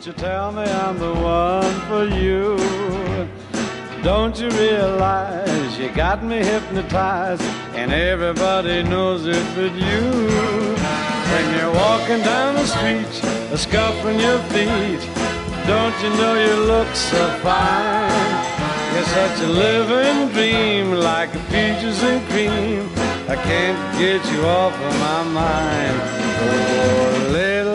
you tell me I'm the one for you? Don't you realize you got me hypnotized, and everybody knows it but you? When you're walking down the street, scuffing your feet, don't you know you look so fine? You're such a living dream, like peaches and cream. I can't get you off of my mind. Oh, little